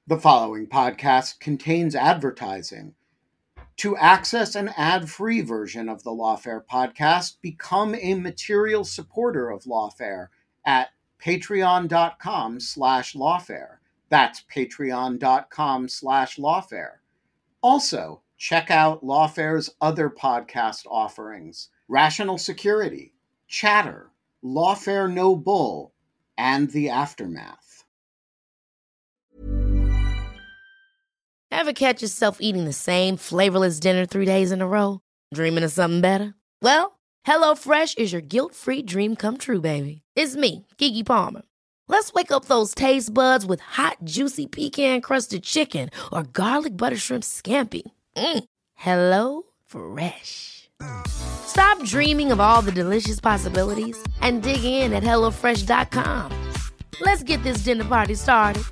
The following podcast contains advertising. To access an ad-free version of the Lawfare podcast, become a material supporter of Lawfare at patreon.com/lawfare. That's patreon.com/lawfare. Also, check out Lawfare's other podcast offerings: Rational Security, Chatter, Lawfare No Bull, and The Aftermath. Ever catch yourself eating the same flavorless dinner 3 days in a row? Dreaming of something better? Well, HelloFresh is your guilt-free dream come true, baby. It's me, Keke Palmer. Let's wake up those taste buds with hot, juicy pecan-crusted chicken or garlic butter shrimp scampi. Hello Fresh. Stop dreaming of all the delicious possibilities and dig in at HelloFresh.com. Let's get this dinner party started.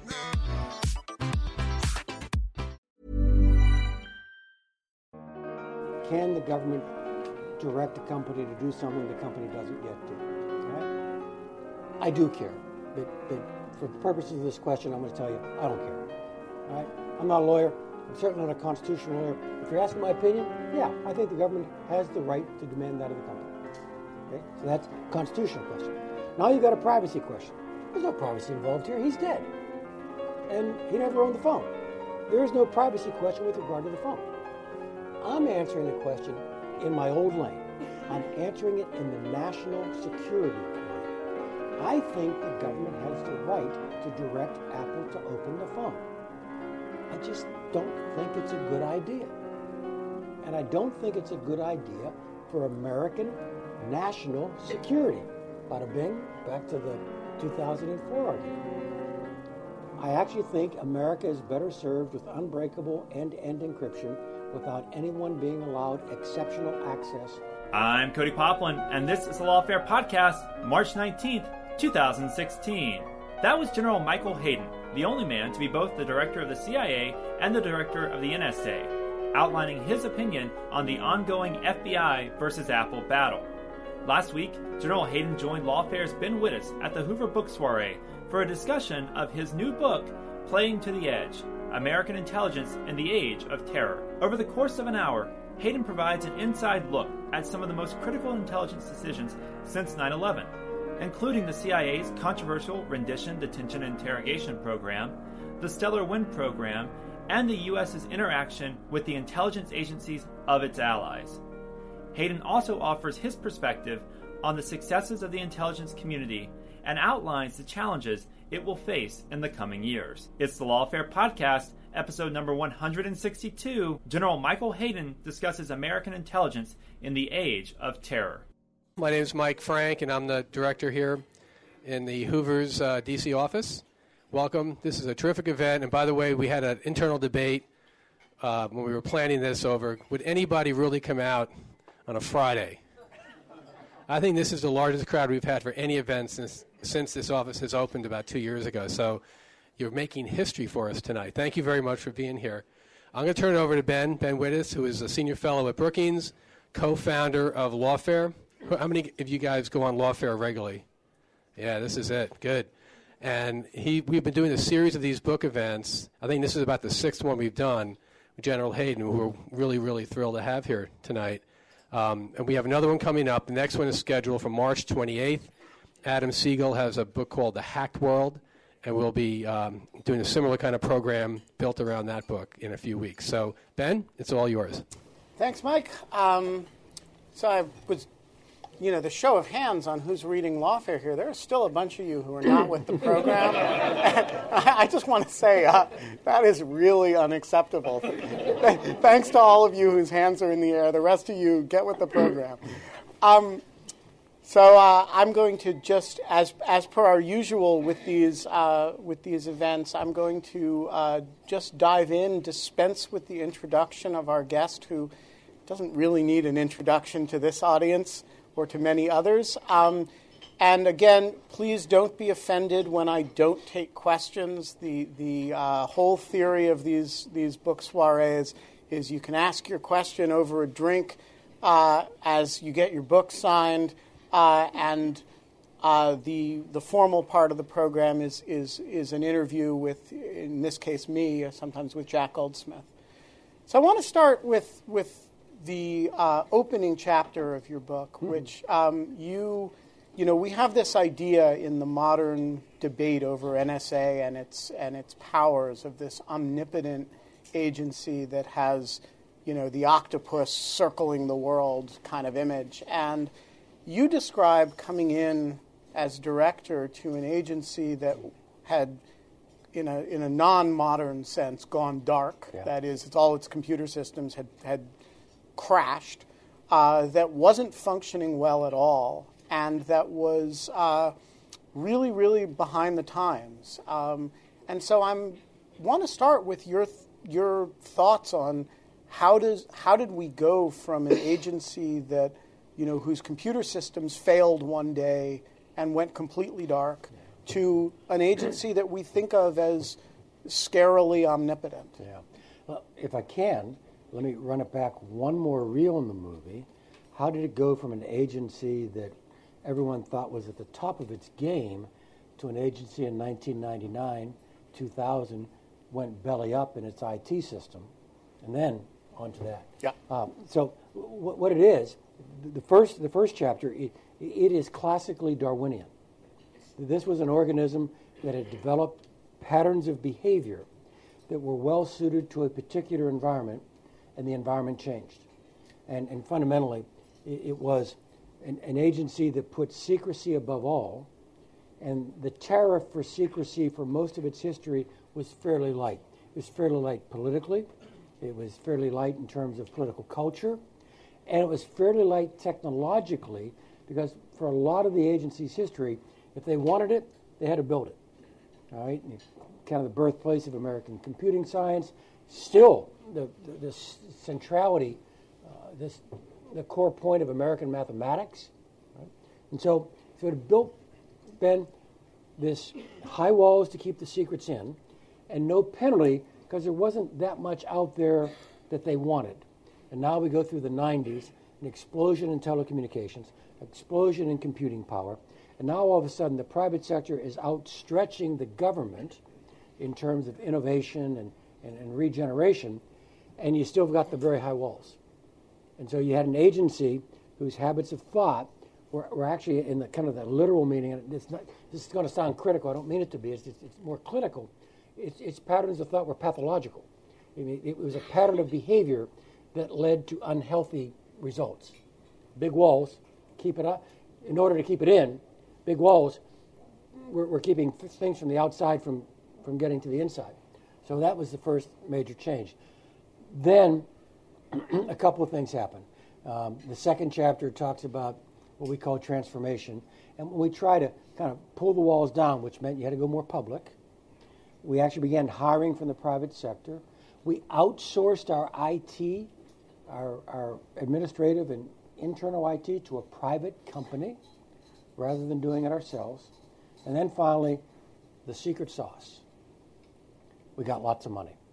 Can the government direct a company to do something the company doesn't yet do? Right? I do care, but for the purposes of this question, I'm going to tell you I don't care. Right? I'm not a lawyer. I'm certainly not a constitutional lawyer. If you're asking my opinion, yeah, I think the government has the right to demand that of the company. Okay? So that's a constitutional question. Now you've got a privacy question. There's no privacy involved here. He's dead. And he never owned the phone. There is no privacy question with regard to the phone. I'm answering the question in my old lane. I'm answering it in the national security lane. I think the government has the right to direct Apple to open the phone. I just don't think it's a good idea. And I don't think it's a good idea for American national security. Bada bing, back to the 2004 argument. I actually think America is better served with unbreakable end-to-end encryption without anyone being allowed exceptional access. I'm Cody Poplin, and this is the Lawfare Podcast, March 19th, 2016. That was General Michael Hayden, the only man to be both the director of the CIA and the director of the NSA, outlining his opinion on the ongoing FBI versus Apple battle. Last week, General Hayden joined Lawfare's Ben Wittes at the Hoover Book Soiree for a discussion of his new book, Playing to the Edge: American Intelligence in the Age of Terror. Over the course of an hour, Hayden provides an inside look at some of the most critical intelligence decisions since 9/11, including the CIA's controversial rendition, detention, and interrogation program, the Stellar Wind program, and the U.S.'s interaction with the intelligence agencies of its allies. Hayden also offers his perspective on the successes of the intelligence community and outlines the challenges it will face in the coming years. It's the Lawfare Podcast, episode number 162. General Michael Hayden discusses American intelligence in the age of terror. My name is Mike Frank, and I'm the director here in the Hoover's D.C. office. Welcome. This is a terrific event. And by the way, we had an internal debate when we were planning this over, would anybody really come out on a Friday? I think this is the largest crowd we've had for any event since this office has opened about 2 years ago. So you're making history for us tonight. Thank you very much for being here. I'm going to turn it over to Ben Wittes, who is a senior fellow at Brookings, co-founder of Lawfare. How many of you guys go on Lawfare regularly? Yeah, this is it. Good. And we've been doing a series of these book events. I think this is about the sixth one we've done with General Hayden, who we're really, really thrilled to have here tonight. And we have another one coming up. The next one is scheduled for March 28th. Adam Siegel has a book called The Hacked World, and we'll be doing a similar kind of program built around that book in a few weeks. So, Ben, it's all yours. Thanks, Mike. So I was, the show of hands on who's reading Lawfare here. There are still a bunch of you who are not with the program. I just want to say that is really unacceptable. Thanks to all of you whose hands are in the air. The rest of you, get with the program. So I'm going to just, as per our usual with these events, I'm going to just dive in, dispense with the introduction of our guest, who doesn't really need an introduction to this audience or to many others. And again, please don't be offended when I don't take questions. The whole theory of these book soirees is you can ask your question over a drink as you get your book signed. And The formal part of the program is an interview with, in this case, me, sometimes with Jack Goldsmith. So I want to start with the opening chapter of your book, which we have this idea in the modern debate over NSA and its powers of this omnipotent agency that has, the octopus circling the world kind of image. And you describe coming in as director to an agency that had, in a non-modern sense, gone dark. Yeah. That is, all its computer systems had crashed, that wasn't functioning well at all, and that was really, really behind the times. And so I want to start with your thoughts on how did we go from an agency that, whose computer systems failed one day and went completely dark, to an agency that we think of as scarily omnipotent. Yeah. Well, if I can, let me run it back one more reel in the movie. How did it go from an agency that everyone thought was at the top of its game to an agency in 1999, 2000, went belly up in its IT system, and then on to that. Yeah. So what it is, the first chapter, it is classically Darwinian. This was an organism that had developed patterns of behavior that were well suited to a particular environment, and the environment changed. And fundamentally, it was an agency that put secrecy above all, and the tariff for secrecy for most of its history was fairly light. It was fairly light politically, it was fairly light in terms of political culture, and it was fairly light technologically, because for a lot of the agency's history, if they wanted it, they had to build it. All right, and kind of the birthplace of American computing science, still the centrality, the core point of American mathematics. Right? And so it had built then this high walls to keep the secrets in, and no penalty because there wasn't that much out there that they wanted. And now we go through the 90s, an explosion in telecommunications, explosion in computing power, and now all of a sudden the private sector is outstretching the government in terms of innovation and regeneration, and you still got the very high walls. And so you had an agency whose habits of thought were actually, in the kind of the literal meaning, and this is going to sound critical, I don't mean it to be, it's more clinical, its patterns of thought were pathological. I mean, it was a pattern of behavior that led to unhealthy results. Big walls, keep it up. In order to keep it in, big walls, we're keeping things from the outside from getting to the inside. So that was the first major change. Then a couple of things happened. The second chapter talks about what we call transformation. And when we try to kind of pull the walls down, which meant you had to go more public, we actually began hiring from the private sector. We outsourced our IT, our administrative and internal IT, to a private company rather than doing it ourselves. And then finally, the secret sauce. We got lots of money.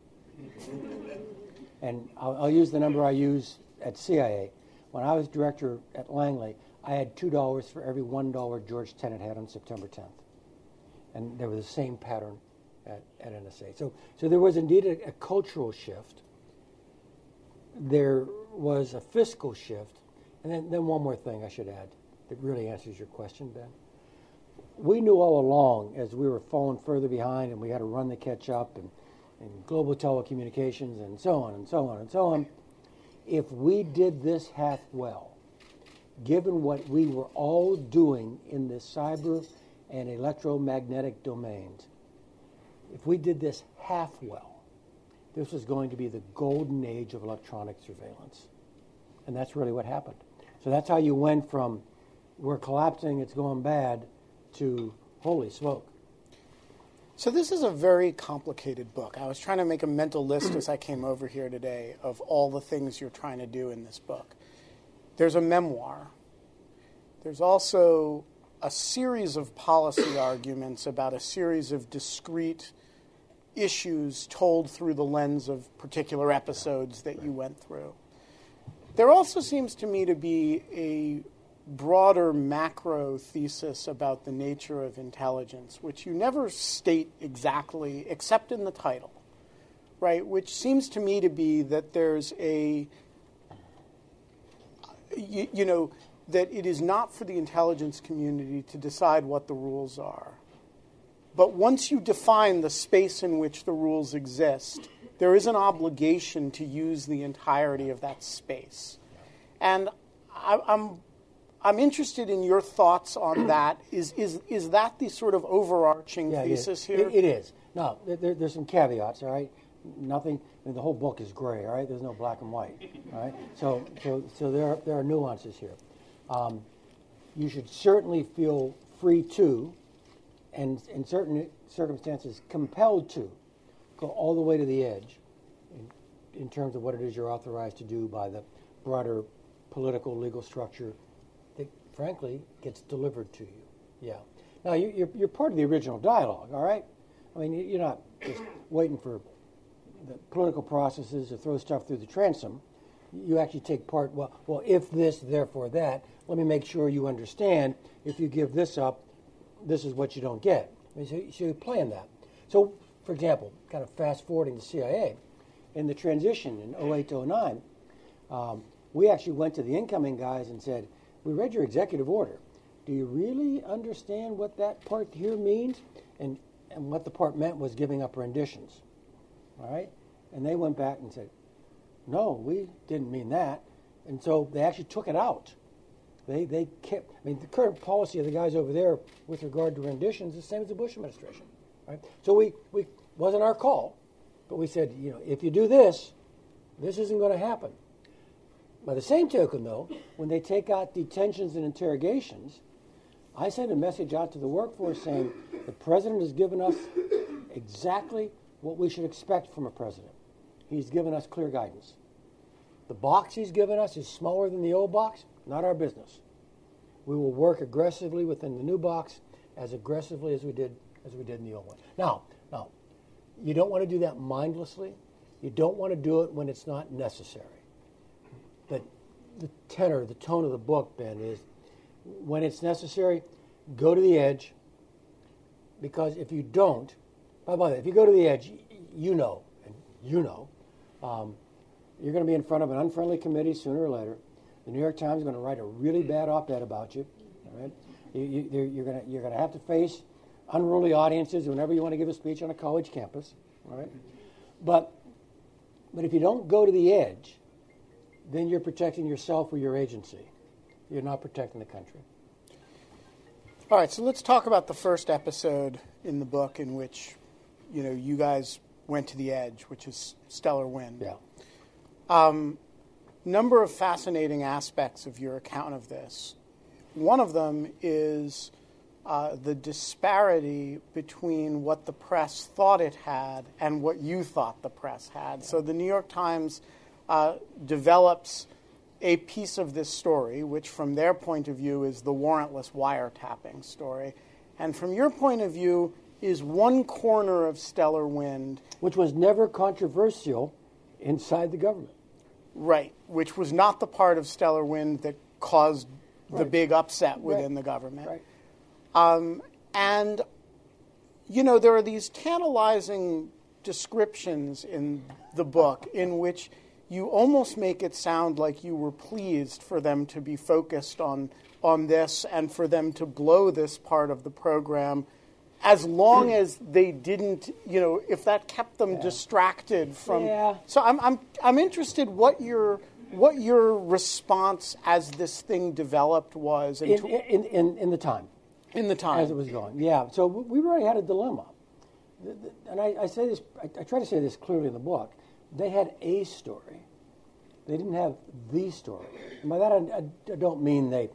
And I'll use the number I use at CIA. When I was director at Langley, I had $2 for every $1 George Tenet had on September 10th. And there was the same pattern at NSA. So there was indeed a cultural shift. There was a fiscal shift. And then one more thing I should add that really answers your question, Ben. We knew all along, as we were falling further behind and we had to run to catch up, and global telecommunications and so on and so on and so on, if we did this half well, given what we were all doing in the cyber and electromagnetic domains, if we did this half well, this was going to be the golden age of electronic surveillance. And that's really what happened. So that's how you went from we're collapsing, it's going bad, to holy smoke. So this is a very complicated book. I was trying to make a mental list as I came over here today of all the things you're trying to do in this book. There's a memoir. There's also a series of policy arguments about a series of discrete issues told through the lens of particular episodes that you went through. There also seems to me to be a broader macro thesis about the nature of intelligence, which you never state exactly, except in the title, right? Which seems to me to be that there's that it is not for the intelligence community to decide what the rules are. But once you define the space in which the rules exist, there is an obligation to use the entirety of that space. And I'm interested in your thoughts on that. Is that the sort of overarching thesis here? It is. No, there's some caveats, all right? Nothing, I mean, the whole book is gray, all right? There's no black and white, all right? So there are nuances here. You should certainly feel free to, and in certain circumstances compelled to, go all the way to the edge in terms of what it is you're authorized to do by the broader political legal structure that, frankly, gets delivered to you. Yeah. Now, you're part of the original dialogue, all right? I mean, you're not just waiting for the political processes to throw stuff through the transom. You actually take part, well, if this, therefore that, let me make sure you understand, if you give this up, this is what you don't get. I mean, so you play in that. So, for example, kind of fast-forwarding the CIA, in the transition in 2008 to 2009, we actually went to the incoming guys and said, we read your executive order. Do you really understand what that part here means? And what the part meant was giving up renditions. All right? And they went back and said, no, we didn't mean that. And so they actually took it out. They kept, I mean, the current policy of the guys over there with regard to renditions is the same as the Bush administration. Right? So we wasn't our call, but we said, if you do this, this isn't going to happen. By the same token, though, when they take out detentions and interrogations, I send a message out to the workforce saying the president has given us exactly what we should expect from a president. He's given us clear guidance. The box he's given us is smaller than the old box, not our business. We will work aggressively within the new box, as aggressively as we did in the old one. Now, you don't want to do that mindlessly. You don't want to do it when it's not necessary. The tenor, the tone of the book, Ben, is when it's necessary, go to the edge, because if you don't, by the way, if you go to the edge, you're going to be in front of an unfriendly committee sooner or later. The New York Times is going to write a really bad op-ed about you. All right? You're going to have to face unruly audiences whenever you want to give a speech on a college campus. All right? But if you don't go to the edge, then you're protecting yourself or your agency. You're not protecting the country. All right, so let's talk about the first episode in the book in which, you guys went to the edge, which is Stellar Wind. Yeah. Number of fascinating aspects of your account of this. One of them is the disparity between what the press thought it had and what you thought the press had. So the New York Times develops a piece of this story, which from their point of view is the warrantless wiretapping story. And from your point of view is one corner of Stellar Wind. Which was never controversial inside the government. Right, which was not the part of Stellar Wind that caused the big upset within the government. Right. And, there are these tantalizing descriptions in the book in which you almost make it sound like you were pleased for them to be focused on this and for them to blow this part of the program, as long as they didn't, if that kept them distracted from. Yeah. So I'm interested what your response as this thing developed was in the time. In the time as it was going. Yeah. So we already had a dilemma, and I say this. I try to say this clearly in the book. They had a story. They didn't have the story. And by that, I don't mean they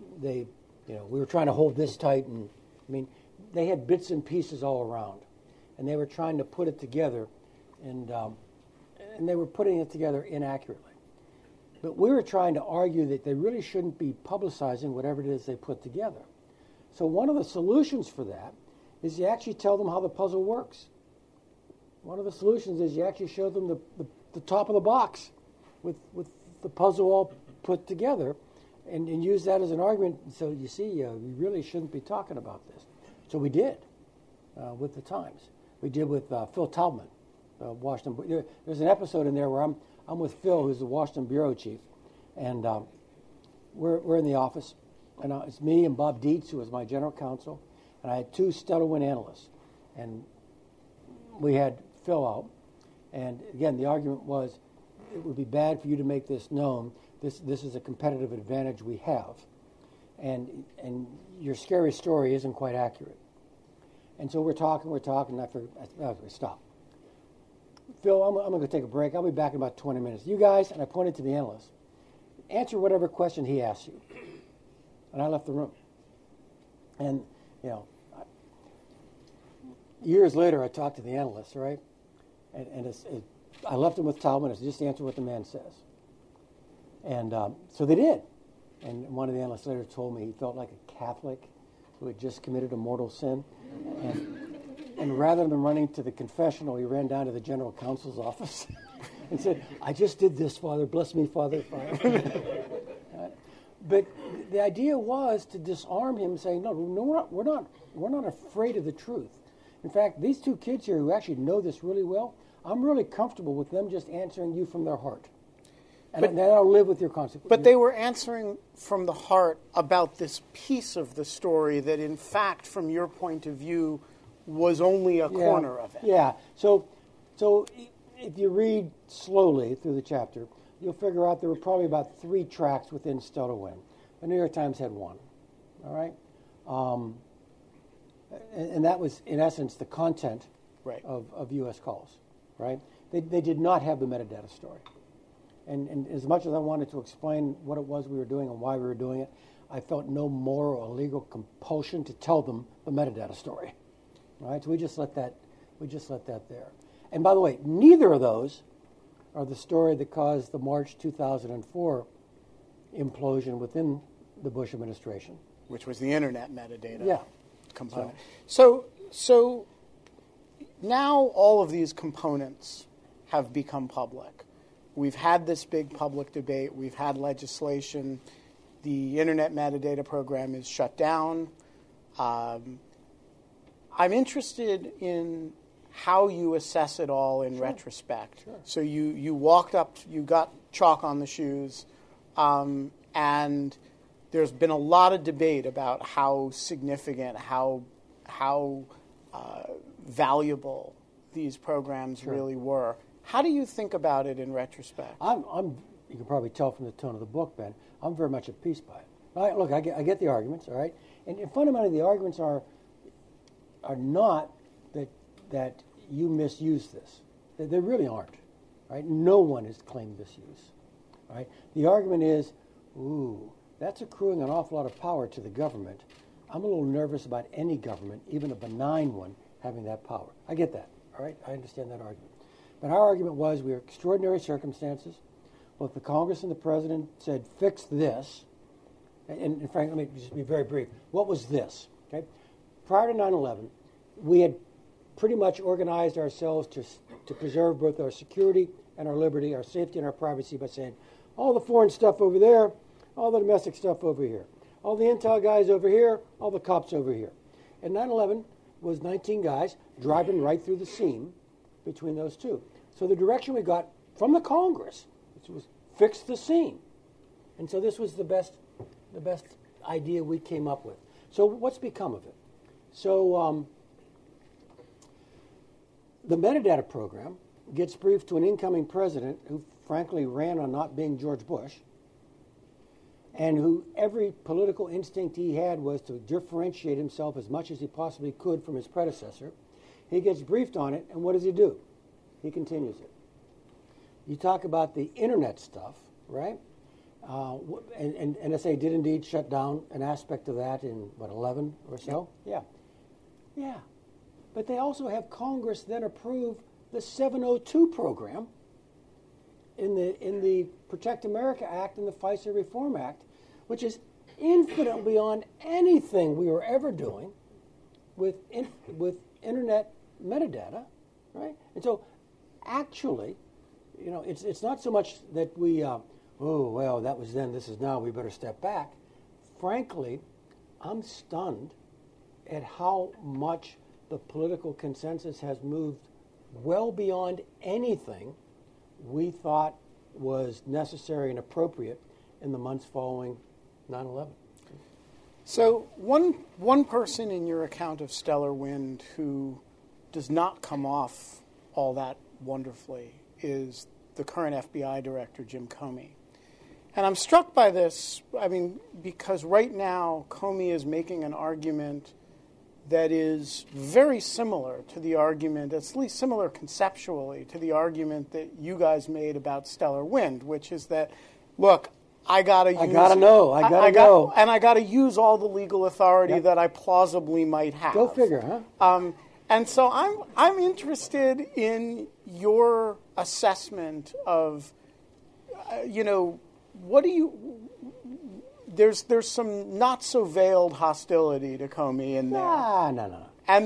we were trying to hold this tight. And I mean, they had bits and pieces all around, and they were trying to put it together, and they were putting it together inaccurately. But we were trying to argue that they really shouldn't be publicizing whatever it is they put together. So one of the solutions for that is you actually tell them how the puzzle works. One of the solutions is you actually show them the top of the box with the puzzle all put together, and use that as an argument. So you see, we really shouldn't be talking about this. So we did with the Times. We did with Phil Taubman, Washington. There's an episode in there where I'm with Phil, who's the Washington bureau chief, and we're in the office, and it's me and Bob Dietz, who was my general counsel, and I had two StellarWind analysts, and we had Phil out, and again the argument was it would be bad for you to make this known. This is a competitive advantage we have, and your scary story isn't quite accurate. And so we're talking, and I figured, stop. Phil, I'm going to take a break. I'll be back in about 20 minutes. You guys, and I pointed to the analyst, answer whatever question he asks you. And I left the room. And, years later, I talked to the analyst, right? And I left him with Taubman. I said, just answer what the man says. And so they did. And one of the analysts later told me he felt like a Catholic who had just committed a mortal sin. And rather than running to the confessional, he ran down to the general counsel's office and said, I just did this, Father. Bless me, Father. But the idea was to disarm him, saying, no, we're not afraid of the truth. In fact, these two kids here who actually know this really well, I'm really comfortable with them just answering you from their heart. And then I'll live with your consequences. But they were answering from the heart about this piece of the story that, in fact, from your point of view, was only a corner of it. Yeah. So if you read slowly through the chapter, you'll figure out there were probably about 3 tracks within StellarWind. The New York Times had 1. All right? And that was, in essence, the content of U.S. calls. Right? They did not have the metadata story. And as much as I wanted to explain what it was we were doing and why we were doing it, I felt no moral or legal compulsion to tell them the metadata story. Right? So we just let that there. And by the way, neither of those are the story that caused the March 2004 implosion within the Bush administration, which was the internet metadata component. So now all of these components have become public. We've had this big public debate. We've had legislation. The Internet Metadata Program is shut down. I'm interested in how you assess it all in retrospect. Sure. So you walked up, you got chalk on the shoes, and there's been a lot of debate about how significant, how valuable these programs really were. How do you think about it in retrospect? You can probably tell from the tone of the book, Ben, I'm very much at peace by it. Look, I get the arguments, all right? And fundamentally, the arguments are not that you misuse this. They really aren't, right? No one has claimed misuse, right? The argument is, that's accruing an awful lot of power to the government. I'm a little nervous about any government, even a benign one, having that power. I get that, all right? I understand that argument. But our argument was we were extraordinary circumstances. Both the Congress and the President said, fix this. And Frank, let me just be very brief. What was this? Okay? Prior to 9/11, we had pretty much organized ourselves to preserve both our security and our liberty, our safety and our privacy by saying, all the foreign stuff over there, all the domestic stuff over here. All the intel guys over here, all the cops over here. And 9/11 was 19 guys driving right through the seam between those two. So the direction we got from the Congress was fix the seam. And so this was the best idea we came up with. So what's become of it? So the metadata program gets briefed to an incoming president who frankly ran on not being George Bush, and who every political instinct he had was to differentiate himself as much as he possibly could from his predecessor. He gets briefed on it, and what does he do? He continues it. You talk about the internet stuff, right? And NSA did indeed shut down an aspect of that in, 11 or so? Yeah. But they also have Congress then approve the 702 program in the Protect America Act and the FISA Reform Act, which is infinitely beyond anything we were ever doing with internet metadata, right? And so actually, it's not so much that we're oh, well, that was then, this is now, we better step back. Frankly, I'm stunned at how much the political consensus has moved well beyond anything we thought was necessary and appropriate in the months following 9/11. So one person in your account of Stellar Wind who does not come off all that wonderfully is the current FBI director, Jim Comey. And I'm struck by this, because right now Comey is making an argument that is very similar to the argument, at least similar conceptually, to the argument that you guys made about Stellar Wind, which is that, look, I gotta know, and I gotta use all the legal authority that I plausibly might have. Go figure, huh? And so I'm interested in your assessment of, what do you? There's some not so veiled hostility to Comey in there. No. And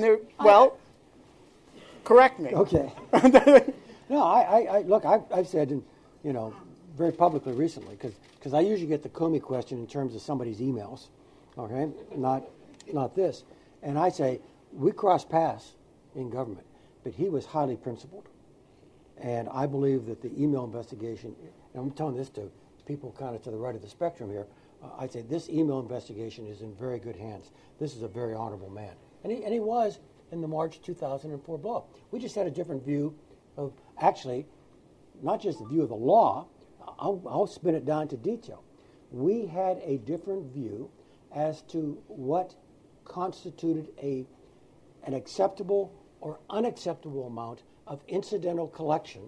correct me. Okay. No, I look. I've said, very publicly recently, because I usually get the Comey question in terms of somebody's emails, okay, not this, and I say we cross paths in government, but he was highly principled, and I believe that the email investigation, and I'm telling this to people kind of to the right of the spectrum here, I'd say this email investigation is in very good hands. This is a very honorable man, and he was in the March 2004 blow-up. We just had a different view of, actually, not just the view of the law. I'll spin it down to detail. We had a different view as to what constituted an acceptable or unacceptable amount of incidental collection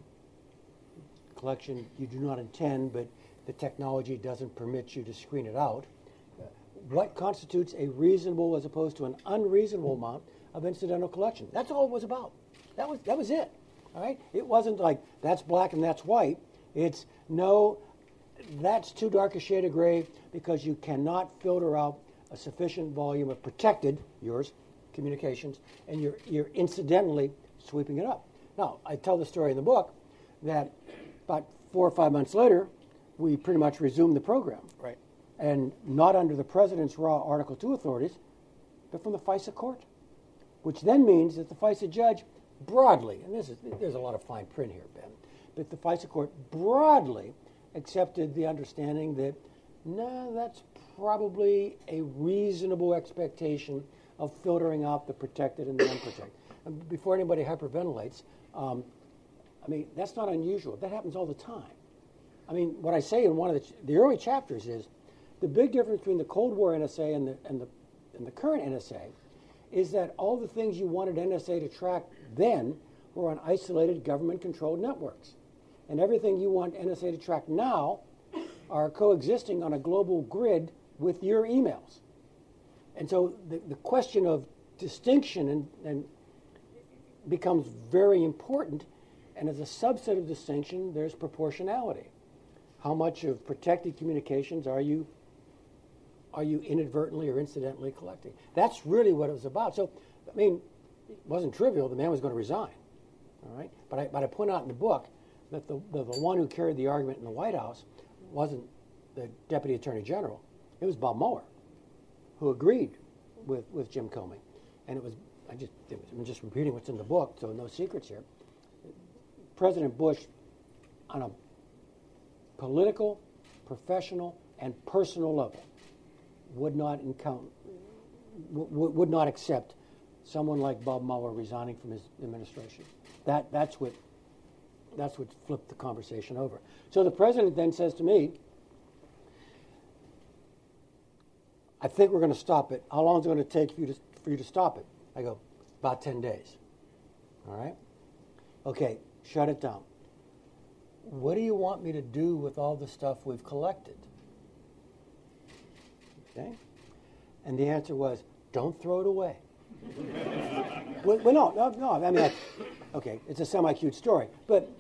you do not intend, but the technology doesn't permit you to screen it out. What constitutes a reasonable as opposed to an unreasonable amount of incidental collection? That's all it was about. That was it. All right? It wasn't like that's black and that's white. It's no, that's too dark a shade of gray because you cannot filter out a sufficient volume of protected, yours, communications, and you're incidentally sweeping it up. Now, I tell the story in the book that about 4 or 5 months later, we pretty much resumed the program. Right. And not under the president's raw Article 2 authorities, but from the FISA court, which then means that the FISA judge broadly, and there's a lot of fine print here, Ben, but the FISA court broadly accepted the understanding that, no, that's probably a reasonable expectation of filtering out the protected and the unprotected. And before anybody hyperventilates, that's not unusual. That happens all the time. What I say in one of the early chapters is the big difference between the Cold War NSA and the current NSA is that all the things you wanted NSA to track then were on isolated government-controlled networks. And everything you want NSA to track now are coexisting on a global grid with your emails. And so the question of distinction and becomes very important. And as a subset of distinction, there's proportionality. How much of protected communications are you inadvertently or incidentally collecting? That's really what it was about. So, it wasn't trivial. The man was going to resign. All right? But I point out in the book that the one who carried the argument in the White House wasn't the Deputy Attorney General. It was Bob Mueller, who agreed with Jim Comey. And I'm just repeating what's in the book, so no secrets here. President Bush, on a political, professional, and personal level, would not accept someone like Bob Mueller resigning from his administration. That's what flipped the conversation over. So the president then says to me, I think we're going to stop it. How long is it going to take for you to stop it? I go, about 10 days. All right? Okay, shut it down. What do you want me to do with all the stuff we've collected? Okay? And the answer was, don't throw it away. Well, no. Okay, it's a semi-cute story. But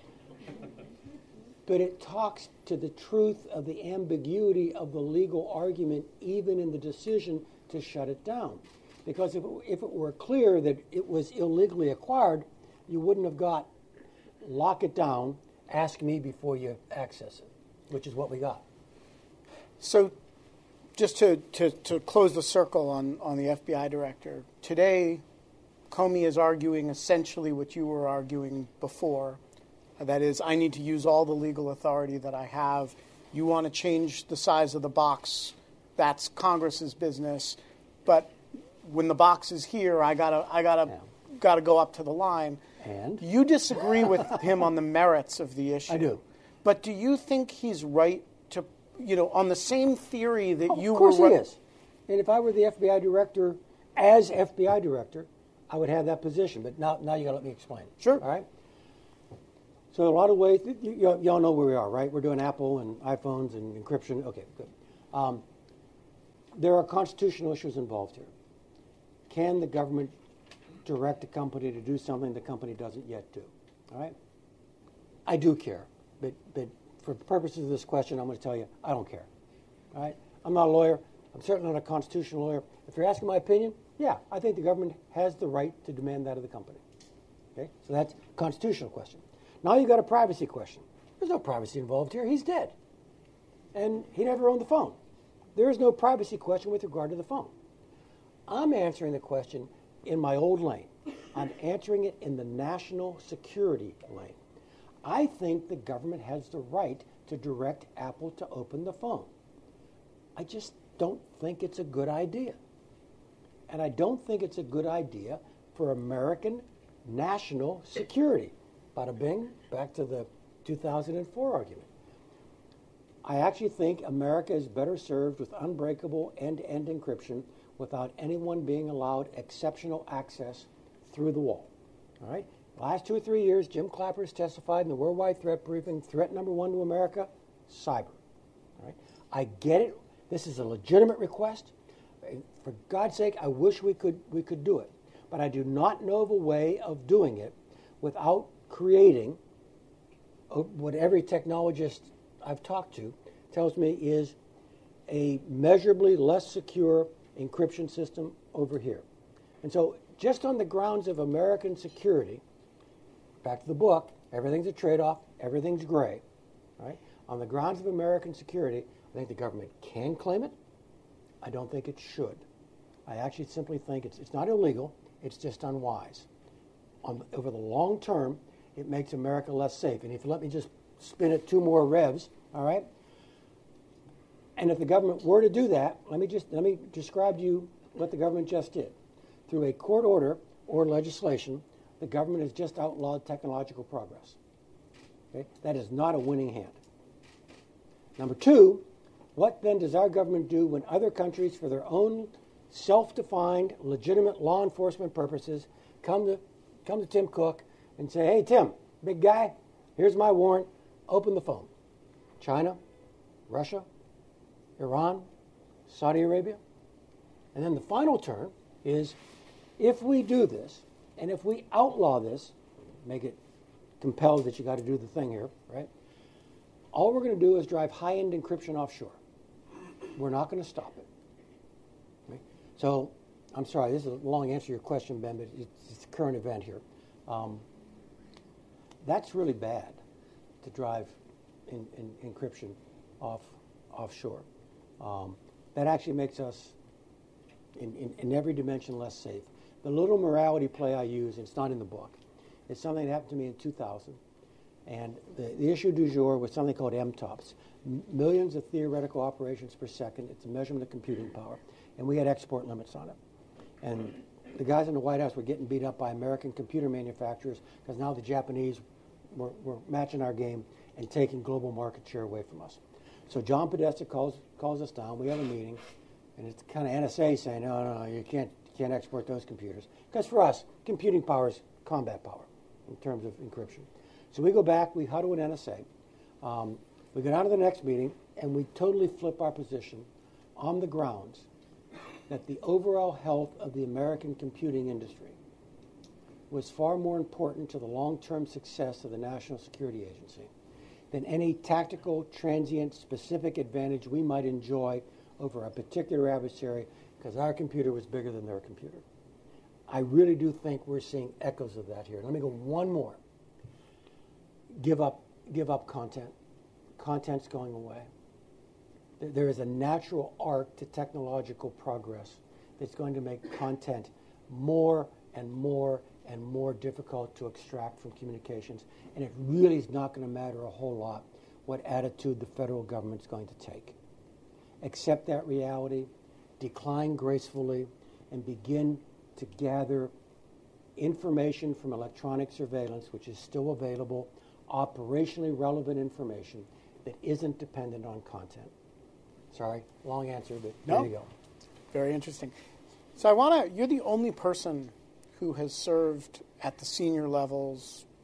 it talks to the truth of the ambiguity of the legal argument, even in the decision to shut it down. Because if it were clear that it was illegally acquired, you wouldn't have got lock it down, ask me before you access it. which is what we got. So just to close the circle on the FBI director, today Comey is arguing essentially what you were arguing before. That is, I need to use all the legal authority that I have. You want to change the size of the box, that's Congress's business. But when the box is here, I gotta go up to the line. And you disagree with him on the merits of the issue. I do. But do you think he's right to, on the same theory that you were? Of course he is. And if I were the FBI director, as FBI director, I would have that position. But now you got to let me explain. Sure. All right. So in a lot of ways, y'all know where we are, right? We're doing Apple and iPhones and encryption. Okay, good. There are constitutional issues involved here. Can the government direct a company to do something the company doesn't yet do? All right? I do care. But for purposes of this question, I'm going to tell you, I don't care. All right? I'm not a lawyer. I'm certainly not a constitutional lawyer. If you're asking my opinion, yeah, I think the government has the right to demand that of the company. Okay? So that's a constitutional question. Now you've got a privacy question. There's no privacy involved here. He's dead. And he never owned the phone. There is no privacy question with regard to the phone. I'm answering the question in my old lane. I'm answering it in the national security lane. I think the government has the right to direct Apple to open the phone. I just don't think it's a good idea. And I don't think it's a good idea for American national security. Bada bing, back to the 2004 argument. I actually think America is better served with unbreakable end-to-end encryption without anyone being allowed exceptional access through the wall. All right? The last 2 or 3 years, Jim Clapper has testified in the Worldwide Threat Briefing, threat number 1 to America, cyber. All right? I get it. This is a legitimate request. For God's sake, I wish we could do it. But I do not know of a way of doing it without creating what every technologist I've talked to tells me is a measurably less secure encryption system over here. And so just on the grounds of American security, back to the book, everything's a trade-off, everything's gray. Right? On the grounds of American security, I think the government can claim it. I don't think it should. I actually simply think it's not illegal, it's just unwise. Over the long term, it makes America less safe. And if you let me just spin it 2 more revs, all right? And if the government were to do that, let me describe to you what the government just did. Through a court order or legislation, the government has just outlawed technological progress. Okay? That is not a winning hand. Number 2, what then does our government do when other countries, for their own self-defined, legitimate law enforcement purposes, come to Tim Cook and say, hey, Tim, big guy, here's my warrant, open the phone. China, Russia, Iran, Saudi Arabia. And then the final turn is, if we do this, and if we outlaw this, make it compelled that you got to do the thing here, right? All we're going to do is drive high-end encryption offshore. We're not going to stop it. Right? So, I'm sorry, this is a long answer to your question, Ben, but it's a current event here. That's really bad to drive in encryption offshore. That actually makes us, in every dimension, less safe. The little morality play I use, and it's not in the book, it's something that happened to me in 2000. And the issue du jour was something called MTOPS, millions of theoretical operations per second. It's a measurement of computing power. And we had export limits on it. And the guys in the White House were getting beat up by American computer manufacturers because now the Japanese were matching our game and taking global market share away from us. So John Podesta calls us down. We have a meeting, and it's kind of NSA saying, no, you can't export those computers. Because for us, computing power is combat power in terms of encryption. So we go back, we huddle with NSA. We go down to the next meeting, and we totally flip our position on the grounds that the overall health of the American computing industry was far more important to the long-term success of the National Security Agency than any tactical, transient, specific advantage we might enjoy over a particular adversary because our computer was bigger than their computer. I really do think we're seeing echoes of that here. Let me go one more. Give up content. content's going away. There is a natural arc to technological progress that's going to make content more and more and more difficult to extract from communications. And it really is not going to matter a whole lot what attitude the federal government's going to take. Accept that reality, decline gracefully, and begin to gather information from electronic surveillance, which is still available, operationally relevant information that isn't dependent on content. Sorry, long answer, but there you go. Very interesting. So you're the only person who has served at the senior level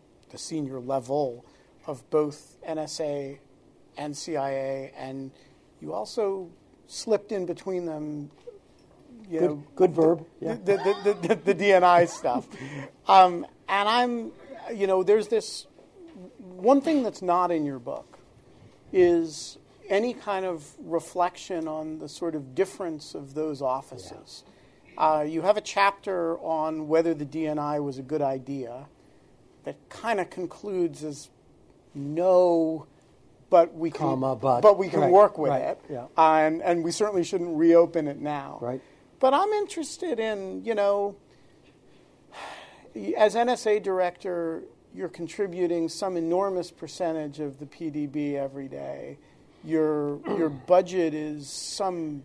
of both NSA and CIA, and you also slipped in between them. Good verb. Yeah. The DNI stuff, and there's this one thing that's not in your book is any kind of reflection on the sort of difference of those offices. Yeah. You have a chapter on whether the DNI was a good idea that kind of concludes as no, but we can work with it, yeah. And we certainly shouldn't reopen it now. Right. But I'm interested in, as NSA director, you're contributing some enormous percentage of the PDB every day. Your budget is some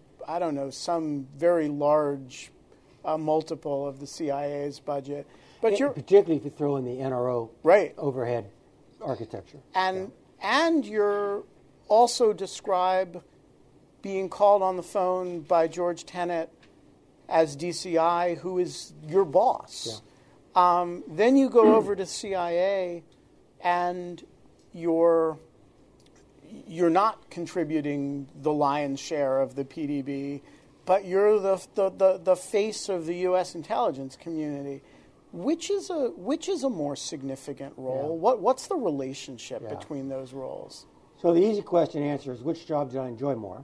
very large multiple of the CIA's budget. But particularly if you throw in the NRO overhead architecture. And you're also describe being called on the phone by George Tenet as DCI, who is your boss. Yeah. Then you go over to CIA, and you're not contributing the lion's share of the PDB, but you're the face of the U.S. intelligence community. Which is a more significant role? Yeah. What's the relationship between those roles? So the easy question to answer is, which job did I enjoy more?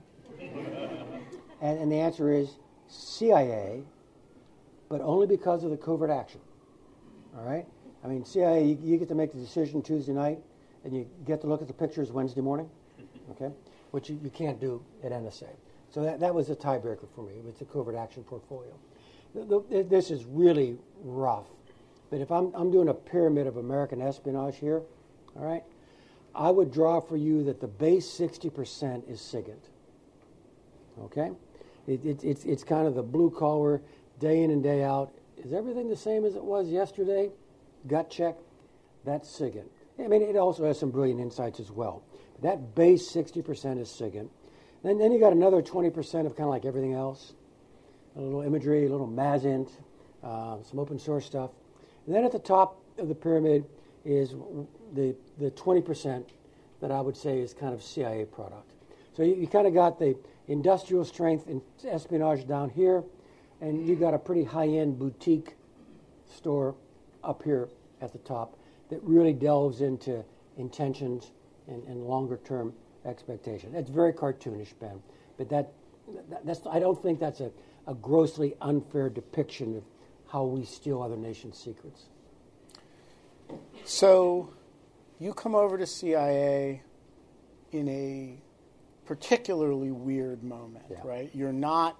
and the answer is CIA, but only because of the covert action. All right? I mean, CIA, you get to make the decision Tuesday night, and you get to look at the pictures Wednesday morning, okay? Which you can't do at NSA. So that was a tiebreaker for me with the covert action portfolio. This is really rough. But if I'm doing a pyramid of American espionage here, all right, I would draw for you that the base 60% is SIGINT. Okay? It's kind of the blue collar, day in and day out. Is everything the same as it was yesterday? Gut check. That's SIGINT. I mean, it also has some brilliant insights as well. That base 60% is SIGINT. Then you got another 20% of kind of like everything else. A little imagery, a little MASINT, some open source stuff. And then at the top of the pyramid is the 20% that I would say is kind of CIA product. So you kind of got the industrial strength in espionage down here, and you got a pretty high-end boutique store up here at the top that really delves into intentions and longer-term expectation. It's very cartoonish, Ben, but that's I don't think that's a grossly unfair depiction of how we steal other nations' secrets. So you come over to CIA in a particularly weird moment, right? You're not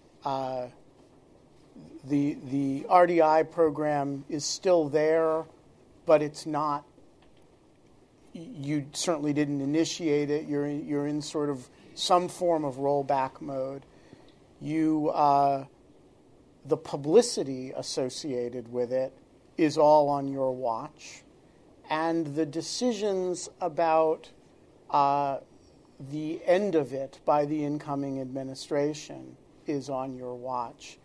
the RDI program is still there, but it's not. You certainly didn't initiate it. You're in sort of some form of rollback mode. The publicity associated with it is all on your watch, and the decisions about the end of it by the incoming administration is on your watch.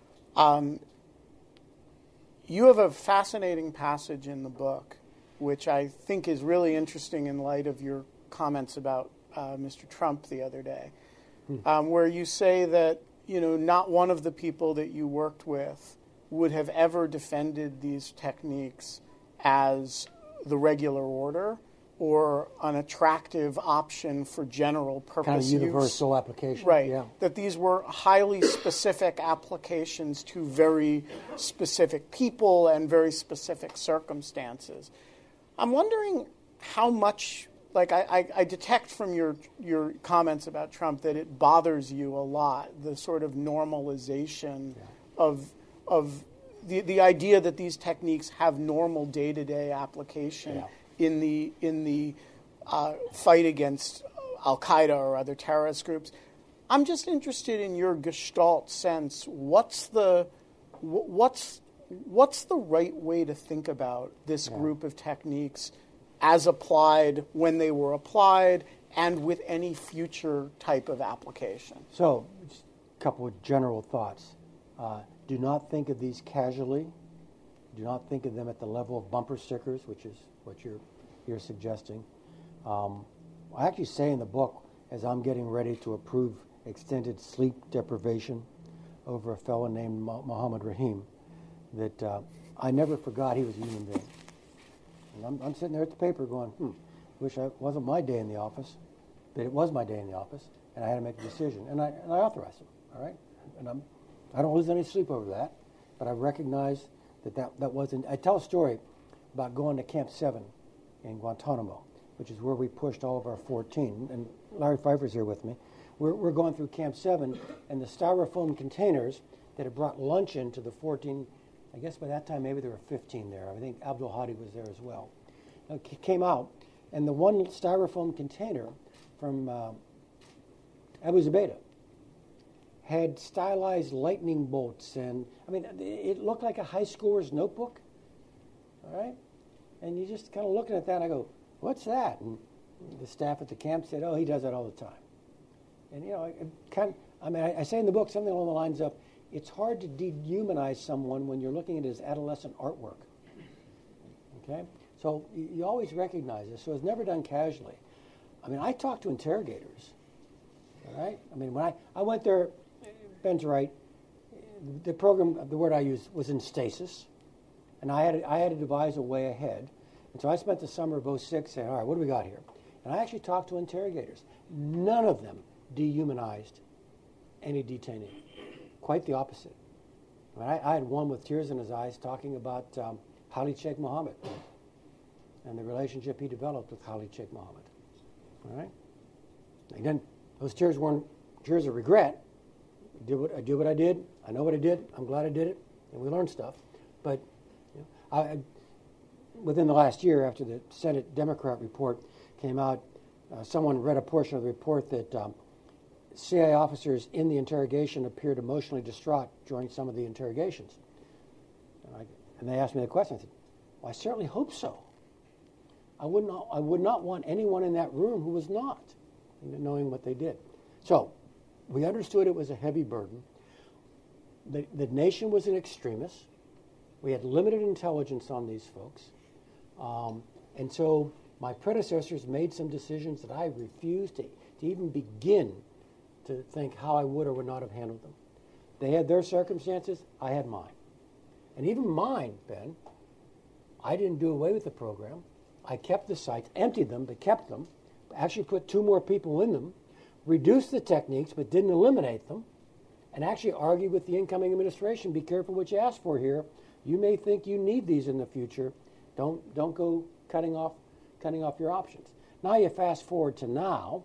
You have a fascinating passage in the book, which I think is really interesting in light of your comments about Mr. Trump the other day, where you say that not one of the people that you worked with would have ever defended these techniques as the regular order or an attractive option for general purpose kind of use. Universal application. Right. Yeah. That these were highly specific applications to very specific people and very specific circumstances. I'm wondering how much like I detect from your comments about Trump that it bothers you a lot, the sort of normalization of the idea that these techniques have normal day-to-day application in the fight against Al-Qaeda or other terrorist groups. I'm just interested in your Gestalt sense. What's the right way to think about this group of techniques as applied, when they were applied, and with any future type of application? So, just a couple of general thoughts. Do not think of these casually. Do not think of them at the level of bumper stickers, which is what you're suggesting. I actually say in the book, as I'm getting ready to approve extended sleep deprivation over a fellow named Mohammed Rahim, that I never forgot he was a human being. And I'm sitting there at the paper going, wish it wasn't my day in the office, but it was my day in the office, and I had to make a decision, and I authorized it, all right? And I don't lose any sleep over that, but I recognize that wasn't. I tell a story about going to Camp 7 in Guantanamo, which is where we pushed all of our 14, and Larry Pfeiffer's here with me. We're going through Camp 7, and the styrofoam containers that had brought lunch into the 14, I guess by that time maybe there were 15 there. I think Abdul Hadi was there as well. It came out, and the one styrofoam container from Abu Zubaydah had stylized lightning bolts, and I mean, it looked like a high schooler's notebook, all right? And you just kind of looking at that, and I go, what's that? And the staff at the camp said, oh, he does that all the time. And, you know, I say in the book something along the lines of, it's hard to dehumanize someone when you're looking at his adolescent artwork, okay? So you always recognize this, so it's never done casually. I mean, I talk to interrogators, all right? I mean, when I went there, Ben's right, the program, the word I used was in stasis, and I had to devise a way ahead. And so I spent the summer of 2006 saying, all right, what do we got here? And I actually talked to interrogators. None of them dehumanized any detainee. Quite the opposite. I mean, I had one with tears in his eyes talking about Khalid Sheikh Mohammed and the relationship he developed with Khalid Sheikh Mohammed. All right? And then those tears weren't tears of regret. I did what I did. I know what I did. I'm glad I did it. And we learned stuff. But you know, within the last year, after the Senate Democrat report came out, someone read a portion of the report that CIA officers in the interrogation appeared emotionally distraught during some of the interrogations. And they asked me the question. I said, well, I certainly hope so. I would not want anyone in that room who was not, knowing what they did. So we understood it was a heavy burden. The nation was an extremist. We had limited intelligence on these folks. And so my predecessors made some decisions that I refused to even begin to think how I would or would not have handled them. They had their circumstances, I had mine. And even mine, Ben, I didn't do away with the program. I kept the sites, emptied them, but kept them, actually put 2 more people in them, reduced the techniques, but didn't eliminate them, and actually argued with the incoming administration, be careful what you ask for here. You may think you need these in the future. Don't go cutting off your options. Now you fast forward to now.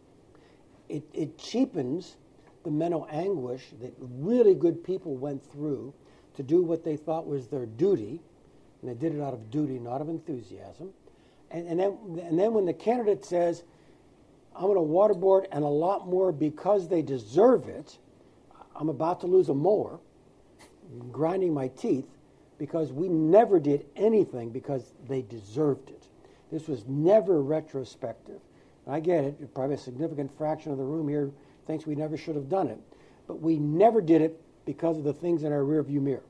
It cheapens the mental anguish that really good people went through to do what they thought was their duty, and they did it out of duty, not of enthusiasm. And then when the candidate says, I'm going to waterboard and a lot more because they deserve it, I'm about to lose a molar, grinding my teeth, because we never did anything because they deserved it. This was never retrospective. And I get it, probably a significant fraction of the room here thinks we never should have done it, but we never did it because of the things in our rearview mirror.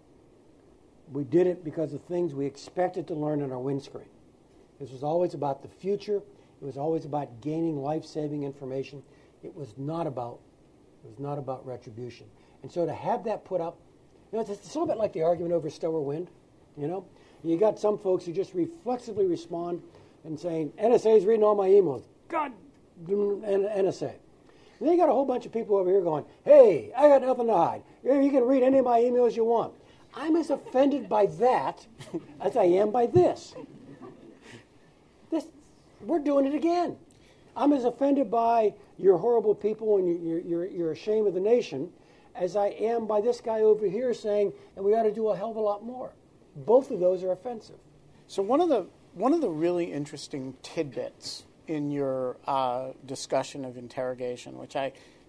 We did it because of things we expected to learn in our windscreen. This was always about the future. It was always about gaining life-saving information. It was not about retribution. And so to have that put up, it's a little bit like the argument over Stowe or Wind. You got some folks who just reflexively respond and saying, NSA is reading all my emails. God, NSA. And then you got a whole bunch of people over here going, hey, I got nothing to hide. You can read any of my emails you want. I'm as offended by that as I am by this. we're doing it again. I'm as offended by your horrible people and you're ashamed of the nation as I am by this guy over here saying, and we ought to do a hell of a lot more. Both of those are offensive. So one of the really interesting tidbits in your discussion of interrogation, which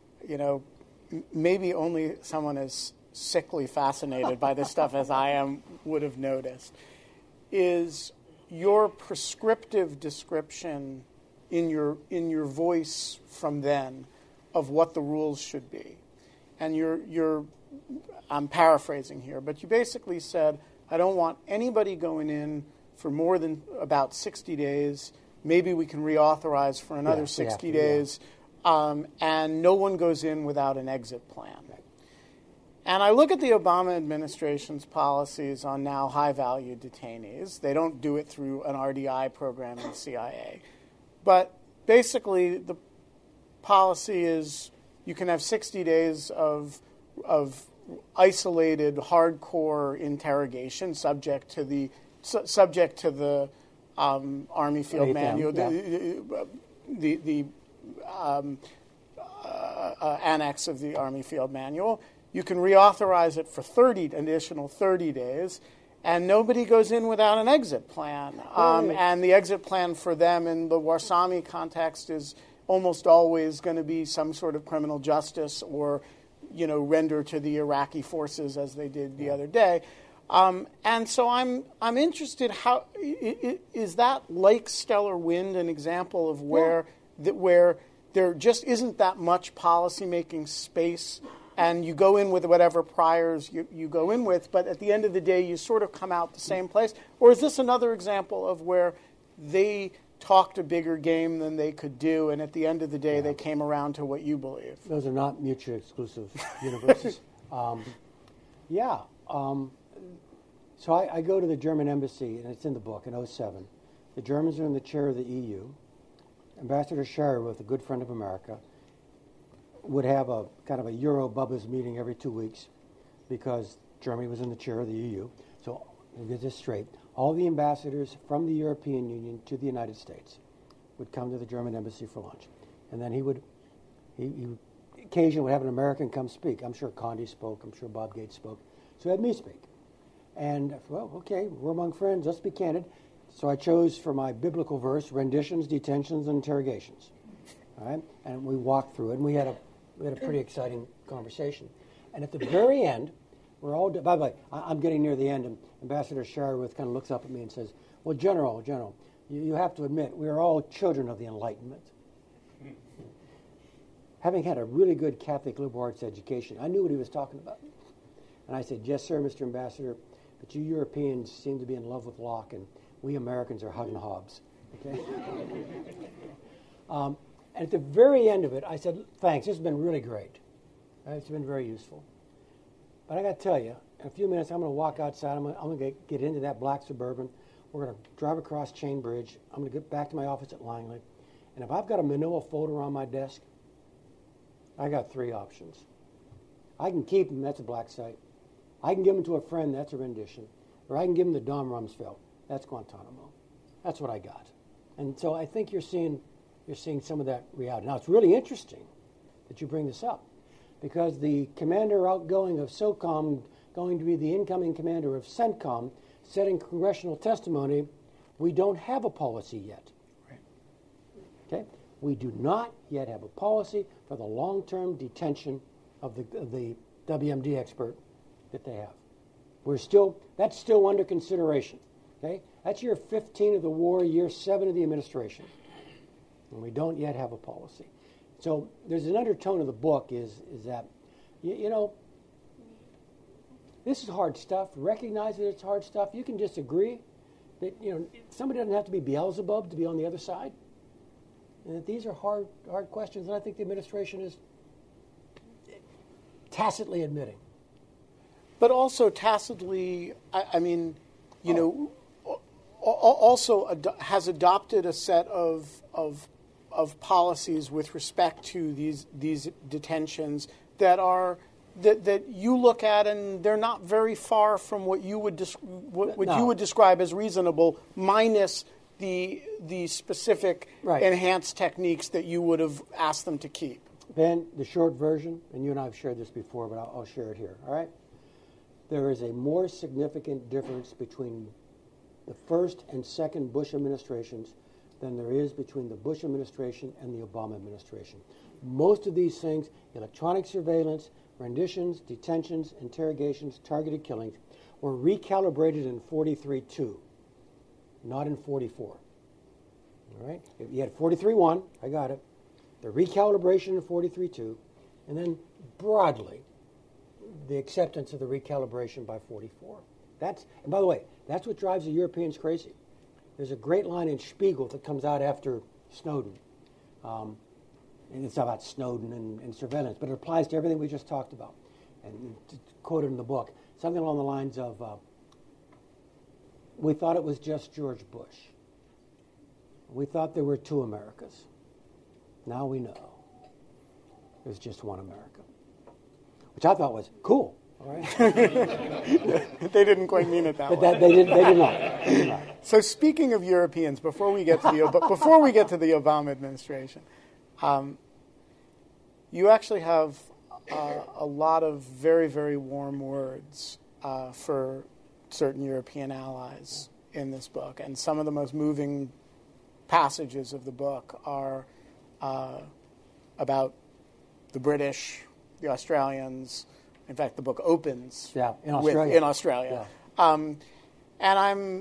maybe only someone as sickly fascinated by this stuff as I am would have noticed, is your prescriptive description in your voice from then of what the rules should be. And I'm paraphrasing here, but you basically said, I don't want anybody going in for more than about 60 days. Maybe we can reauthorize for another 60 days. And no one goes in without an exit plan. Right. And I look at the Obama administration's policies on now high-value detainees. They don't do it through an RDI program in the CIA. But basically the policy is you can have 60 days of isolated, hardcore interrogation subject to the Army Field Manual, the annex of the Army Field Manual. You can reauthorize it for additional 30 days, and nobody goes in without an exit plan. And the exit plan for them in the Warsami context is almost always going to be some sort of criminal justice or, render to the Iraqi forces as they did the other day. And so I'm interested, how is that like Stellar Wind an example of where there just isn't that much policymaking space, and you go in with whatever priors you go in with, but at the end of the day you sort of come out the same place? Or is this another example of where they talked a bigger game than they could do, and at the end of the day they came around to what you believe? Those are not mutually exclusive universes. So I go to the German embassy, and it's in the book, in 2007. The Germans are in the chair of the EU. Ambassador Sherwood, a good friend of America, would have a kind of a Euro Bubba's meeting every 2 weeks because Germany was in the chair of the EU. So we'll get this straight. All the ambassadors from the European Union to the United States would come to the German embassy for lunch. And then he occasionally would have an American come speak. I'm sure Condi spoke. I'm sure Bob Gates spoke. So he had me speak. And, well, okay, we're among friends. Let's be candid. So I chose for my biblical verse renditions, detentions, and interrogations. All right? And we walked through it, and we had a pretty exciting conversation. And at the very end, we're all, by the way, I'm getting near the end, and Ambassador Sherwood kind of looks up at me and says, well, General, you have to admit, we are all children of the Enlightenment. Having had a really good Catholic liberal arts education, I knew what he was talking about. And I said, yes, sir, Mr. Ambassador, but you Europeans seem to be in love with Locke, and we Americans are hugging Hobbes. Okay? And at the very end of it, I said, thanks, this has been really great. It's been very useful. But I got to tell you, in a few minutes, I'm going to walk outside. I'm going to get into that black Suburban. We're going to drive across Chain Bridge. I'm going to get back to my office at Langley. And if I've got a manila folder on my desk, I got 3 options. I can keep them. That's a black site. I can give them to a friend. That's a rendition. Or I can give them to Don Rumsfeld. That's Guantanamo. That's what I got. And so I think you're seeing some of that reality. Now, it's really interesting that you bring this up, because the commander outgoing of SOCOM, going to be the incoming commander of CENTCOM, said in congressional testimony, we don't have a policy yet. Right. Okay? We do not yet have a policy for the long-term detention of the WMD expert that they have. That's still under consideration. Okay? That's year 15 of the war, year 7 of the administration. And we don't yet have a policy. So there's an undertone of the book is that, this is hard stuff. Recognize that it's hard stuff. You can disagree. That, somebody doesn't have to be Beelzebub to be on the other side. And that these are hard questions, and I think the administration is tacitly admitting. But also tacitly, also has adopted a set of policies with respect to these detentions that you look at, and they're not very far from what you would you would describe as reasonable, minus the specific Right. enhanced techniques that you would have asked them to keep. Ben, the short version, and you and I have shared this before, but I'll share it here, all right? There is a more significant difference between the first and second Bush administrations than there is between the Bush administration and the Obama administration. Most of these things, electronic surveillance, renditions, detentions, interrogations, targeted killings, were recalibrated in 43-2, not in 44. All right? You had 43-1, I got it. The recalibration in 43-2, and then broadly, the acceptance of the recalibration by 44. And by the way, that's what drives the Europeans crazy. There's a great line in Spiegel that comes out after Snowden. And it's about Snowden and surveillance, but it applies to everything we just talked about. And it's quoted in the book, something along the lines of, we thought it was just George Bush. We thought there were two Americas. Now we know there's just one America, which I thought was cool. All right? They didn't quite mean it that way. They did not. So speaking of Europeans, before we get to the Obama administration, you actually have a lot of very, very warm words for certain European allies in this book, and some of the most moving passages of the book are about the British, the Australians. In fact, the book opens in Australia. In Australia. Yeah. And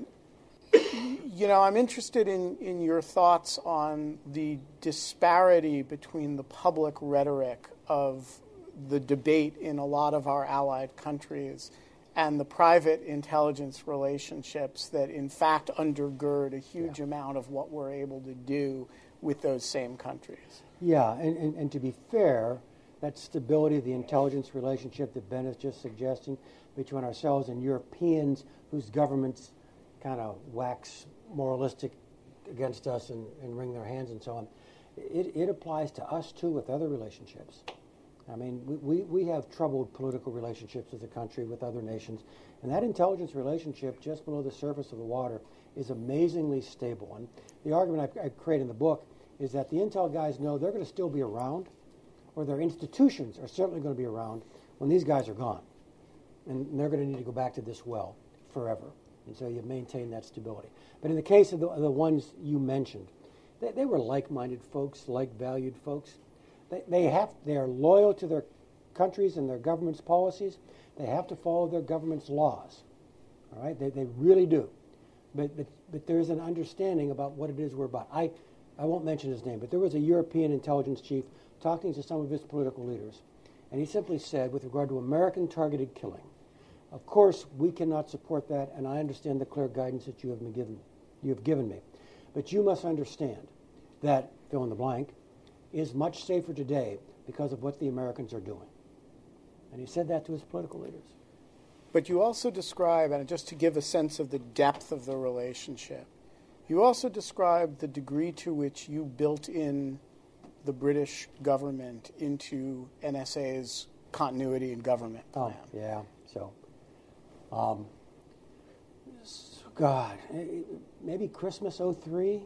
I'm interested in your thoughts on the disparity between the public rhetoric of the debate in a lot of our allied countries and the private intelligence relationships that in fact undergird a huge amount of what we're able to do with those same countries. Yeah, and to be fair, that stability of the intelligence relationship that Ben is just suggesting between ourselves and Europeans whose governments kind of wax moralistic against us and wring their hands and so on, it applies to us too with other relationships. I mean, we have troubled political relationships as a country with other nations, and that intelligence relationship just below the surface of the water is amazingly stable. And the argument I create in the book is that the intel guys know they're going to still be around, or their institutions are certainly going to be around when these guys are gone. And they're going to need to go back to this well forever. And so you maintain that stability. But in the case of the ones you mentioned, they were like-minded folks, like-valued folks. They are loyal to their countries and their government's policies. They have to follow their government's laws. All right? They really do. But there's an understanding about what it is we're about. I won't mention his name, but there was a European intelligence chief talking to some of his political leaders. And he simply said, with regard to American targeted killing, of course, we cannot support that, and I understand the clear guidance that you have given me. But you must understand that, fill in the blank, is much safer today because of what the Americans are doing. And he said that to his political leaders. But you also describe, and just to give a sense of the depth of the relationship, you also describe the degree to which you built in the British government into NSA's continuity and government plan. Oh, yeah. So, God, maybe Christmas '03.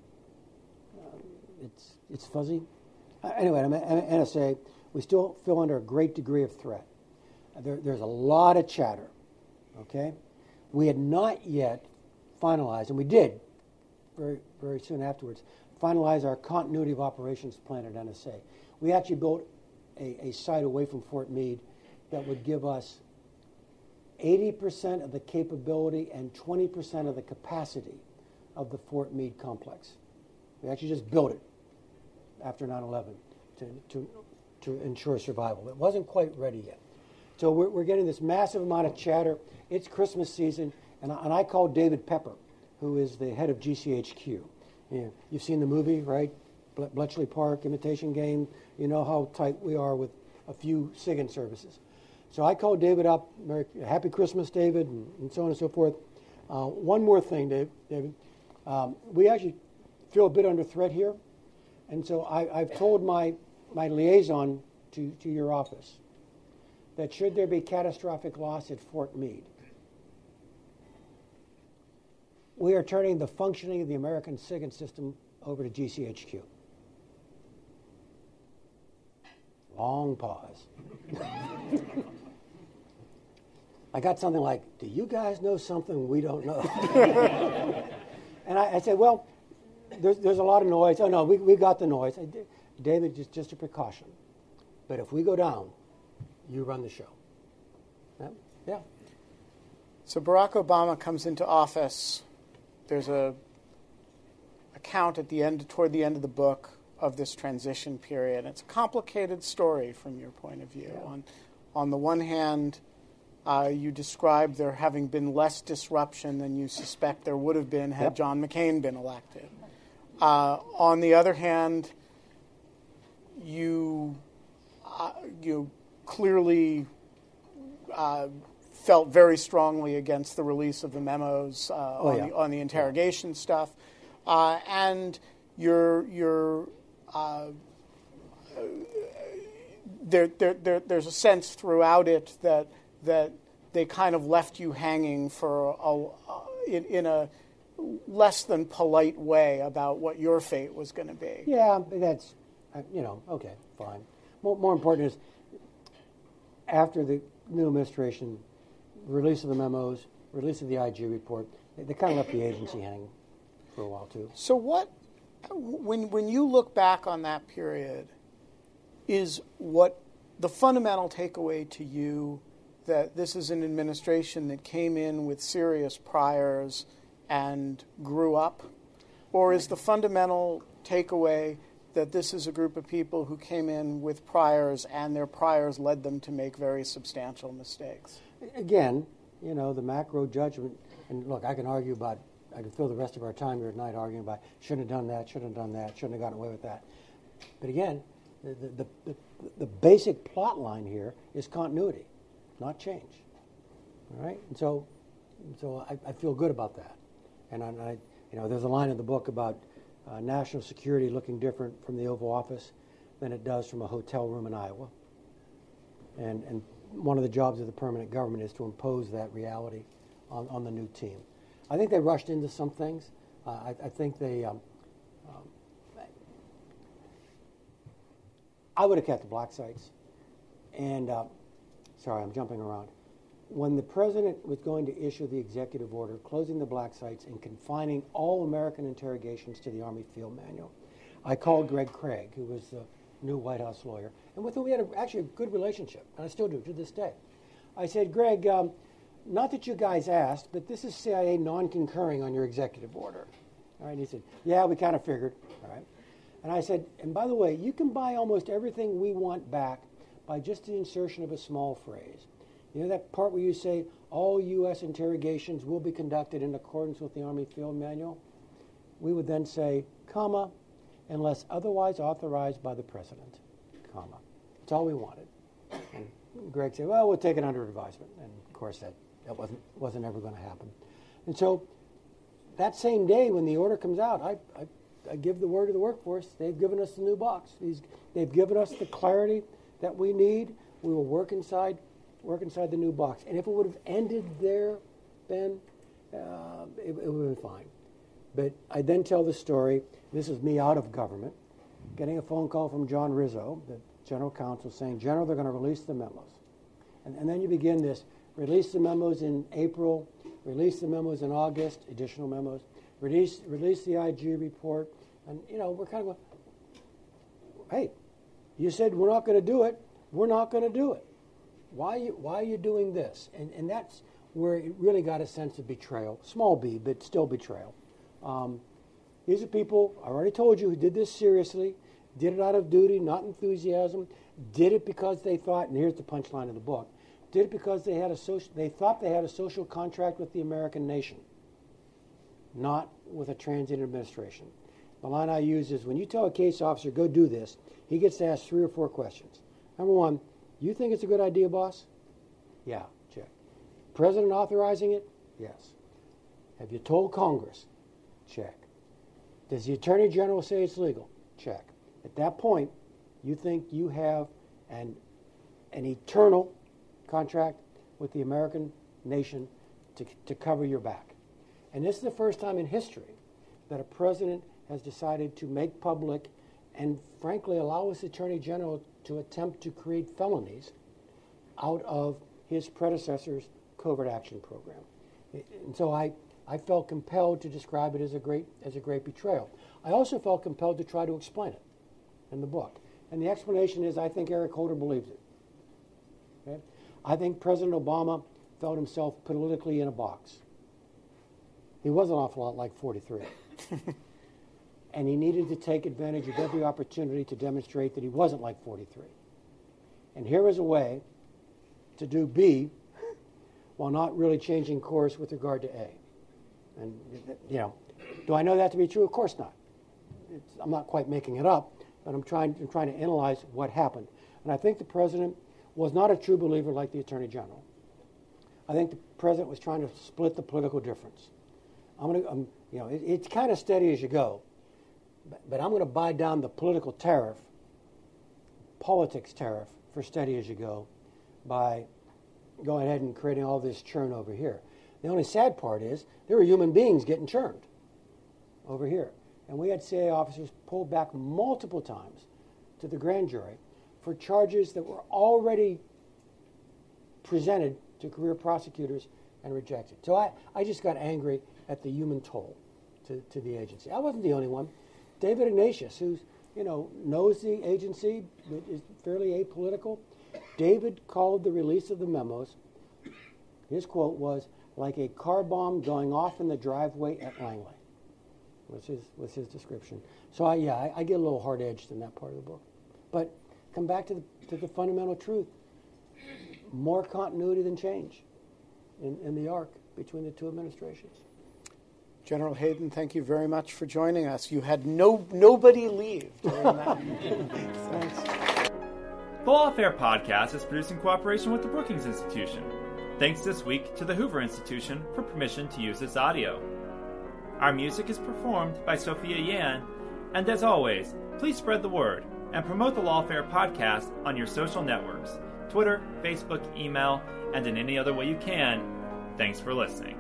It's fuzzy. Anyway, I'm at NSA. We still feel under a great degree of threat. There's a lot of chatter. Okay, we had not yet finalized, and we did very, very soon afterwards, finalize our continuity of operations plan at NSA. We actually built a site away from Fort Meade that would give us 80% of the capability and 20% of the capacity of the Fort Meade complex. We actually just built it after 9/11 to ensure survival. It wasn't quite ready yet. So we're getting this massive amount of chatter. It's Christmas season, and I called David Pepper, who is the head of GCHQ. You've seen the movie, right? Bletchley Park, Imitation Game. You know how tight we are with a few SIGINT services. So I called David up, Happy Christmas, David, and so on and so forth. One more thing, David. We actually feel a bit under threat here. And so I've told my liaison to your office that should there be catastrophic loss at Fort Meade, we are turning the functioning of the American SIGINT system over to GCHQ. Long pause. I got something like, do you guys know something we don't know? And I said, well, there's a lot of noise. Oh, no, we got the noise. David, just a precaution. But if we go down, you run the show. Yeah. So Barack Obama comes into office. There's a account toward the end of the book of this transition period. It's a complicated story from your point of view. Yeah. On the one hand, you describe there having been less disruption than you suspect there would have been had John McCain been elected. On the other hand, you clearly felt very strongly against the release of the memos on the interrogation stuff, and there's a sense throughout it that they kind of left you hanging for in a less than polite way about what your fate was going to be. Yeah, that's okay, fine. More important is after the new administration, release of the memos, release of the IG report, they kind of left the agency hanging for a while too. So when you look back on that period, is what the fundamental takeaway to you that this is an administration that came in with serious priors and grew up? Or is the fundamental takeaway that this is a group of people who came in with priors and their priors led them to make very substantial mistakes? Again, the macro judgment, and look, I can fill the rest of our time here tonight arguing about shouldn't have done that, shouldn't have done that, shouldn't have gotten away with that. But again, the basic plot line here is continuity, not change. All right? And so I feel good about that. And there's a line in the book about national security looking different from the Oval Office than it does from a hotel room in Iowa. And one of the jobs of the permanent government is to impose that reality on the new team. I think they rushed into some things. I think they... I would have kept the black sites. And, sorry, I'm jumping around. When the president was going to issue the executive order closing the black sites and confining all American interrogations to the Army Field Manual, I called Greg Craig, who was the new White House lawyer, and with whom we had actually a good relationship, and I still do to this day. I said, Greg, not that you guys asked, but this is CIA non-concurring on your executive order. All right, and he said, yeah, we kind of figured. All right. And I said, and by the way, you can buy almost everything we want back by just the insertion of a small phrase. You know that part where you say, all U.S. interrogations will be conducted in accordance with the Army Field Manual? We would then say, comma, unless otherwise authorized by the president, comma. That's all we wanted. And Greg said, well, we'll take it under advisement. And, of course, that wasn't ever going to happen. And so that same day when the order comes out, I give the word to the workforce. They've given us the new box. They've given us the clarity that we need. We will work inside the new box. And if it would have ended there, Ben, it would have been fine. But I then tell the story. This is me out of government, getting a phone call from John Rizzo, the general counsel, saying, General, they're going to release the memos. And then you begin this, release the memos in April, release the memos in August, additional memos, release the IG report. And, we're kind of going, hey, you said we're not going to do it. We're not going to do it. Why are you doing this? And that's where it really got a sense of betrayal. Small b, but still betrayal. These are people, I already told you, who did this seriously, did it out of duty, not enthusiasm, did it because they thought, and here's the punchline of the book, did it because they thought they had a social contract with the American nation, not with a transient administration. The line I use is, when you tell a case officer, go do this, he gets to ask 3 or 4 questions. Number 1, you think it's a good idea, boss? Yeah, check. President authorizing it? Yes. Have you told Congress? Check. Does the Attorney General say it's legal? Check. At that point, you think you have an eternal contract with the American nation to cover your back. And this is the first time in history that a president has decided to make public and frankly allow his Attorney General to attempt to create felonies out of his predecessor's covert action program. And so I felt compelled to describe it as a great betrayal. I also felt compelled to try to explain it in the book. And the explanation is I think Eric Holder believes it. Okay? I think President Obama felt himself politically in a box. He was an awful lot like 43. And he needed to take advantage of every opportunity to demonstrate that he wasn't like 43. And here was a way to do B while not really changing course with regard to A. And, do I know that to be true? Of course not. I'm not quite making it up, but I'm trying to analyze what happened. And I think the president was not a true believer like the Attorney General. I think the president was trying to split the political difference. It's kind of steady as you go, but I'm going to buy down the political tariff, politics tariff for steady as you go by going ahead and creating all this churn over here. The only sad part is there were human beings getting churned over here. And we had CIA officers pulled back multiple times to the grand jury for charges that were already presented to career prosecutors and rejected. So I just got angry at the human toll to the agency. I wasn't the only one. David Ignatius, who knows the agency, is fairly apolitical. David called the release of the memos, his quote was, like a car bomb going off in the driveway at Langley, was his description. So I get a little hard-edged in that part of the book. But come back to the fundamental truth. More continuity than change in the arc between the two administrations. General Hayden, thank you very much for joining us. You had nobody leave during that. Thanks. The Lawfare Podcast is produced in cooperation with the Brookings Institution. Thanks this week to the Hoover Institution for permission to use this audio. Our music is performed by Sophia Yan, and as always, please spread the word and promote the Lawfare Podcast on your social networks, Twitter, Facebook, email, and in any other way you can. Thanks for listening.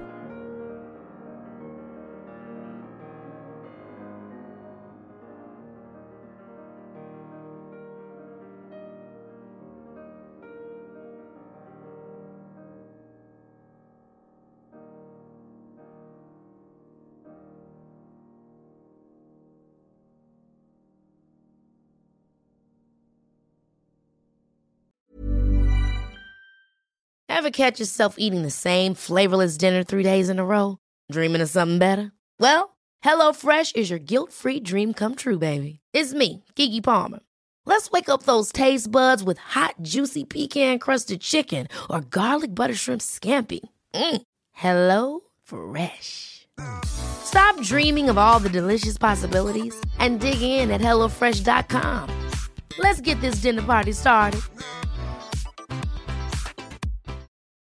Ever catch yourself eating the same flavorless dinner 3 days in a row? Dreaming of something better? Well, HelloFresh is your guilt-free dream come true, baby. It's me, Keke Palmer. Let's wake up those taste buds with hot, juicy pecan-crusted chicken or garlic butter shrimp scampi. Hello Fresh. Stop dreaming of all the delicious possibilities and dig in at HelloFresh.com. Let's get this dinner party started.